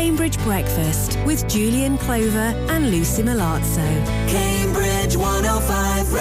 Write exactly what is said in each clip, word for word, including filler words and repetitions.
Cambridge Breakfast with Julian Clover and Lucy Milazzo. Cambridge one oh five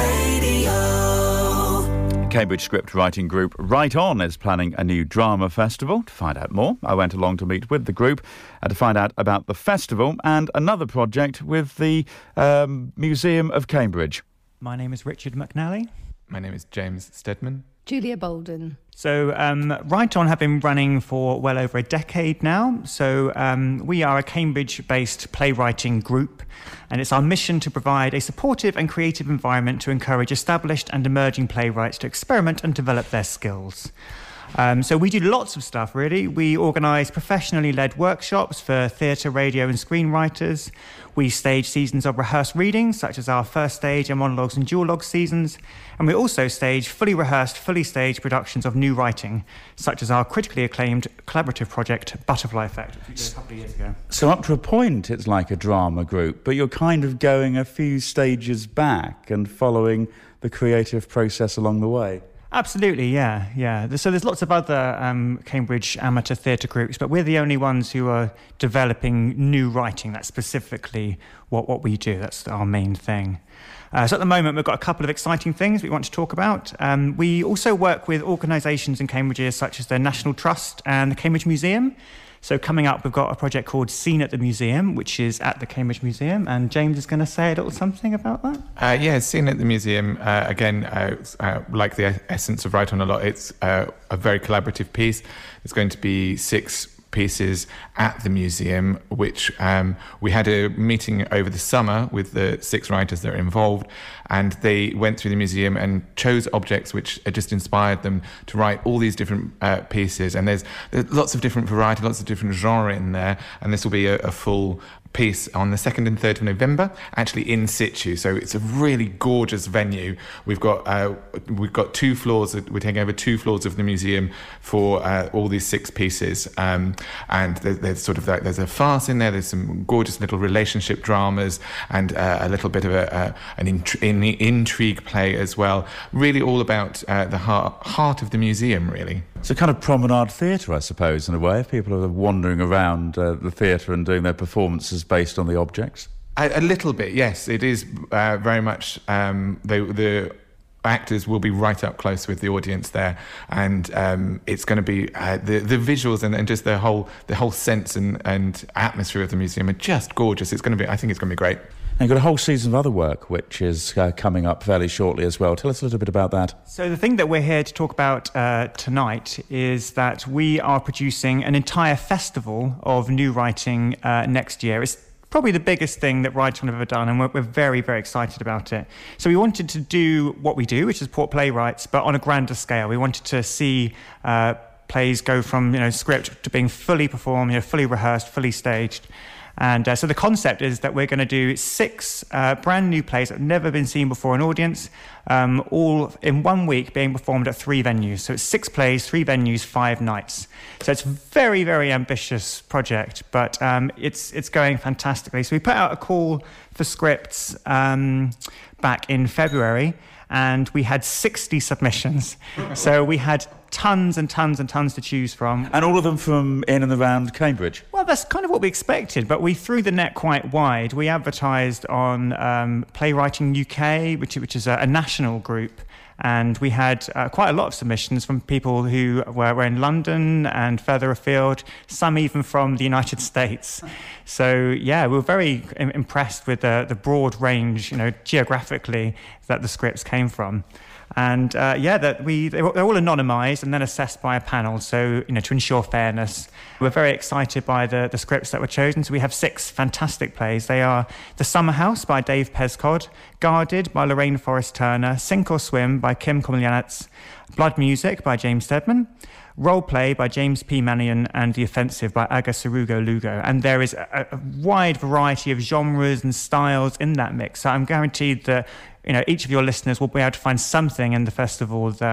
Radio. Cambridge script writing group Write On is planning a new drama festival. To find out more, I went along to meet with the group and to find out about the festival and another project with the um, Museum of Cambridge. My name is Richard McNally. My name is James Stedman. Julia Bolden. So um, Write On have been running for well over a decade now. So um, we are a Cambridge-based playwriting group, and it's our mission to provide a supportive and creative environment to encourage established and emerging playwrights to experiment and develop their skills. Um, so we do lots of stuff, really. We organise professionally led workshops for theatre, radio and screenwriters. We stage seasons of rehearsed readings, such as our first stage and monologues and duologue seasons. And we also stage fully rehearsed, fully staged productions of new writing, such as our critically acclaimed collaborative project, Butterfly Effect, which we did a couple of years ago. So up to a point, it's like a drama group, but you're kind of going a few stages back and following the creative process along the way. Absolutely, yeah, yeah. So there's lots of other um, Cambridge amateur theatre groups, but we're the only ones who are developing new writing. That's specifically what, what we do. That's our main thing. Uh, so at the moment, we've got a couple of exciting things we want to talk about. Um, we also work with organisations in Cambridge such as the National Trust and the Cambridge Museum. So coming up, we've got a project called Scene at the Museum, which is at the Cambridge Museum, and James is going to say a little something about that. Uh, yeah, Scene at the Museum, uh, again, uh, uh, like the essence of Write On a lot, it's uh, a very collaborative piece. There's going to be six pieces at the museum, which um, we had a meeting over the summer with the six writers that are involved, and they went through the museum and chose objects which just inspired them to write all these different uh, pieces. And there's, there's lots of different variety, lots of different genre in there, and this will be a, a full piece on the second and third of November, actually in situ. So it's a really gorgeous venue. We've got uh, we've got two floors. We're taking over two floors of the museum for uh, all these six pieces. Um, and there's, there's sort of like, there's a farce in there. There's some gorgeous little relationship dramas and uh, a little bit of a, uh, an intri- in intrigue play as well. Really all about uh, the heart, heart of the museum, really. It's a kind of promenade theatre, I suppose, in a way. People are wandering around uh, the theatre and doing their performances based on the objects. A, a little bit, yes. It is uh, very much um, the, the actors will be right up close with the audience there, and um, it's going to be uh, the the visuals and, and just the whole the whole sense and, and atmosphere of the museum are just gorgeous. It's going to be, I think, it's going to be great. And you've got a whole season of other work which is uh, coming up fairly shortly as well. Tell us a little bit about that. So the thing that we're here to talk about uh, tonight is that we are producing an entire festival of new writing uh, next year. It's probably the biggest thing that Write On have ever done, and we're, we're very, very excited about it. So we wanted to do what we do, which is support playwrights, but on a grander scale. We wanted to see uh, plays go from, you know, script to being fully performed, you know, fully rehearsed, fully staged. And uh, so the concept is that we're going to do six uh, brand new plays that have never been seen before in audience, um, all in one week being performed at three venues. So it's six plays, three venues, five nights. So it's a very, very ambitious project, but um, it's it's going fantastically. So we put out a call for scripts um, back in February, and we had sixty submissions. So we had tons and tons and tons to choose from. And all of them from in and around Cambridge? Well, that's kind of what we expected, but we threw the net quite wide. We advertised on um, Playwriting U K, which, which is a, a national group, and we had uh, quite a lot of submissions from people who were, were in London and further afield, some even from the United States. So, yeah, we were very im- impressed with the, the broad range, you know, geographically that the scripts came from. And uh, yeah, that we they're all anonymised and then assessed by a panel. So, you know, to ensure fairness, we're very excited by the, the scripts that were chosen. So we have six fantastic plays. They are The Summer House by Dave Pescod, Guarded by Lorraine Forrest Turner, Sink or Swim by Kim Komilyanets, Blood Music by James Stedman, Role Play by James P. Mannion, and The Offensive by Aga Sarugo Lugo. And there is a, a wide variety of genres and styles in that mix. So I'm guaranteed that, you know, each of your listeners will be able to find something in the festival that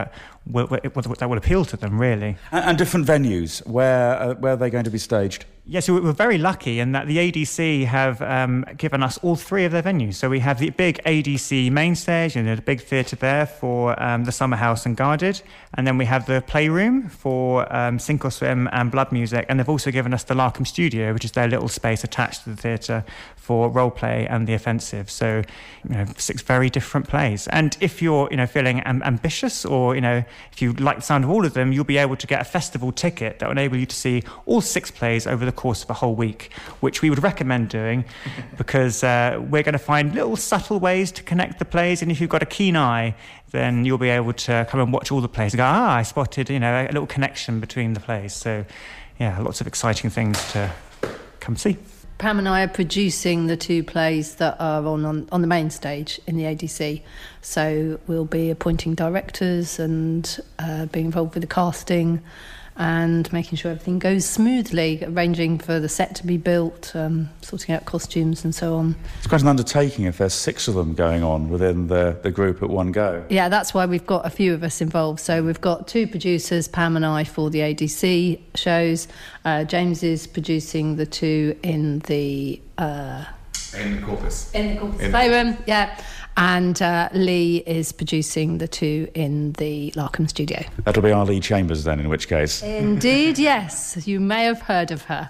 will, will, that will appeal to them, really. And, and different venues, where, uh, where are they going to be staged? Yes, yeah, so we're very lucky in that the A D C have um, given us all three of their venues. So we have the big A D C main stage and a big theatre there for um, the Summer House and Guarded. And then we have the Playroom for um, Sink or Swim and Blood Music. And they've also given us the Larkham Studio, which is their little space attached to the theatre for role play and the offensive. So, you know, six very different plays. And if you're, you know, feeling am- ambitious or, you know, if you like the sound of all of them, you'll be able to get a festival ticket that will enable you to see all six plays over the course of a whole week, which we would recommend doing because uh, we're going to find little subtle ways to connect the plays, and if you've got a keen eye, then you'll be able to come and watch all the plays and go, ah, I spotted, you know, a little connection between the plays. So, yeah, lots of exciting things to come see. Pam and I are producing the two plays that are on, on, on the main stage in the A D C. So we'll be appointing directors and uh, being involved with the casting and making sure everything goes smoothly, arranging for the set to be built, um, sorting out costumes and so on. It's quite an undertaking if there's six of them going on within the, the group at one go. Yeah, that's why we've got a few of us involved. So we've got two producers, Pam and I, for the A D C shows. Uh, James is producing the two in the... Uh, in the Corpus. In the Corpus Playroom, yeah. And uh, Lee is producing the two in the Larkham Studio. That'll be our Lee Chambers then, in which case. Indeed, yes. You may have heard of her.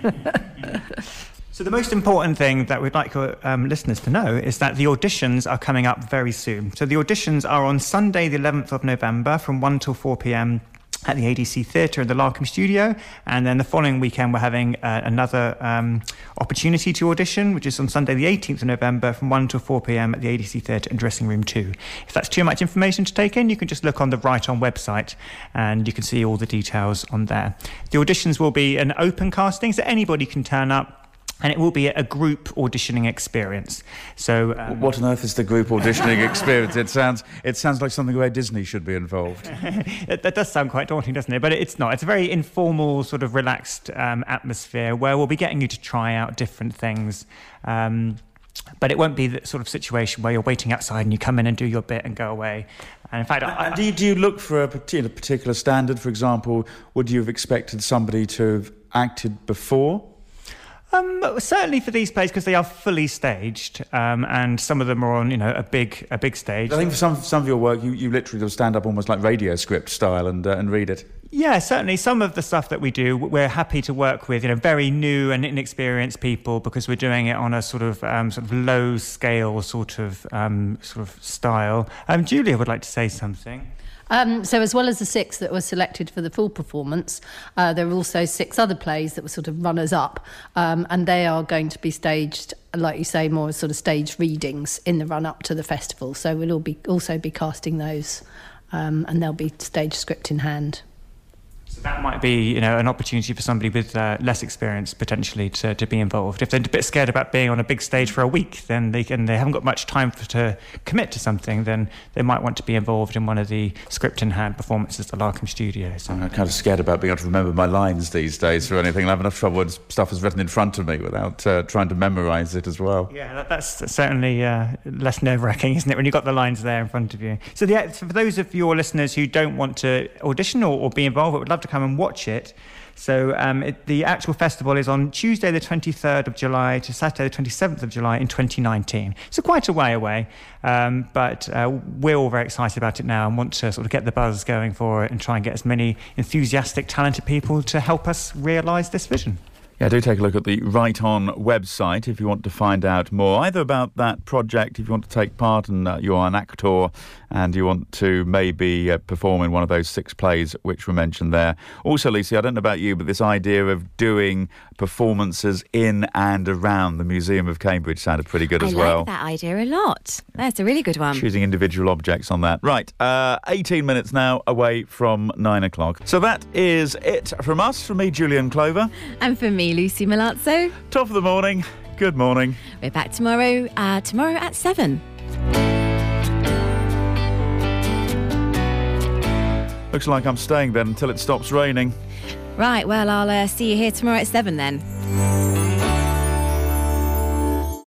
So the most important thing that we'd like our um, listeners to know is that the auditions are coming up very soon. So the auditions are on Sunday the eleventh of November from one till four p.m. at the A D C Theatre in the Larkham Studio, and then the following weekend we're having uh, another um, opportunity to audition, which is on Sunday the eighteenth of November from one till four p.m. at the A D C Theatre in Dressing Room two. If that's too much information to take in, you can just look on the Right On website and you can see all the details on there. The auditions will be an open casting, so anybody can turn up. And it will be a group auditioning experience. So, um, what on earth is the group auditioning experience? It sounds it sounds like something where Disney should be involved. that, that does sound quite daunting, doesn't it? But it's not. It's a very informal, sort of relaxed um, atmosphere where we'll be getting you to try out different things. Um, but it won't be the sort of situation where you're waiting outside and you come in and do your bit and go away. And in fact, I, I, do, you, do you look for a particular, particular standard? For example, would you have expected somebody to have acted before? Um, certainly for these plays, because they are fully staged, um, and some of them are on, you know, a big a big stage. I think for some some of your work, you, you literally will stand up almost like radio script style and uh, and read it. Yeah, certainly. Some of the stuff that we do, we're happy to work with, you know, very new and inexperienced people because we're doing it on a sort of um, sort of low scale sort of um, sort of style. Um, Julia would like to say something. Um, so as well as the six that were selected for the full performance, uh, there are also six other plays that were sort of runners-up, um, and they are going to be staged, like you say, more as sort of stage readings in the run-up to the festival. So we'll all be also be casting those, um, and they'll be stage script in hand. So that might be, you know, an opportunity for somebody with uh, less experience potentially to, to be involved. If they're a bit scared about being on a big stage for a week, then they can they haven't got much time for, to commit to something. Then they might want to be involved in one of the script in hand performances at the Larkham Studio. So. I'm kind of scared about being able to remember my lines these days or anything. I have enough trouble when stuff is written in front of me without uh, trying to memorise it as well. Yeah, that, that's certainly uh, less nerve-wracking, isn't it, when you've got the lines there in front of you. So, the, for those of your listeners who don't want to audition or, or be involved but would love to come and watch it, so um, it, the actual festival is on Tuesday the twenty-third of July to Saturday the twenty-seventh of July in twenty nineteen. So quite a way away, um, but uh, we're all very excited about it now and want to sort of get the buzz going for it and try and get as many enthusiastic, talented people to help us realise this vision. Yeah, do take a look at the Right On website if you want to find out more, either about that project, if you want to take part and uh, you're an actor and you want to maybe uh, perform in one of those six plays which were mentioned there. Also, Lucy, I don't know about you, but this idea of doing performances in and around the Museum of Cambridge sounded pretty good I as like well. that idea a lot. That's a really good one. Choosing individual objects on that. Right, uh, eighteen minutes now away from nine o'clock. So that is it from us, from me, Julian Clover. And for me, Lucy Milazzo. Top of the morning. Good morning. We're back tomorrow, uh, tomorrow at seven. Looks like I'm staying then until it stops raining. Right, well, I'll uh, see you here tomorrow at seven then.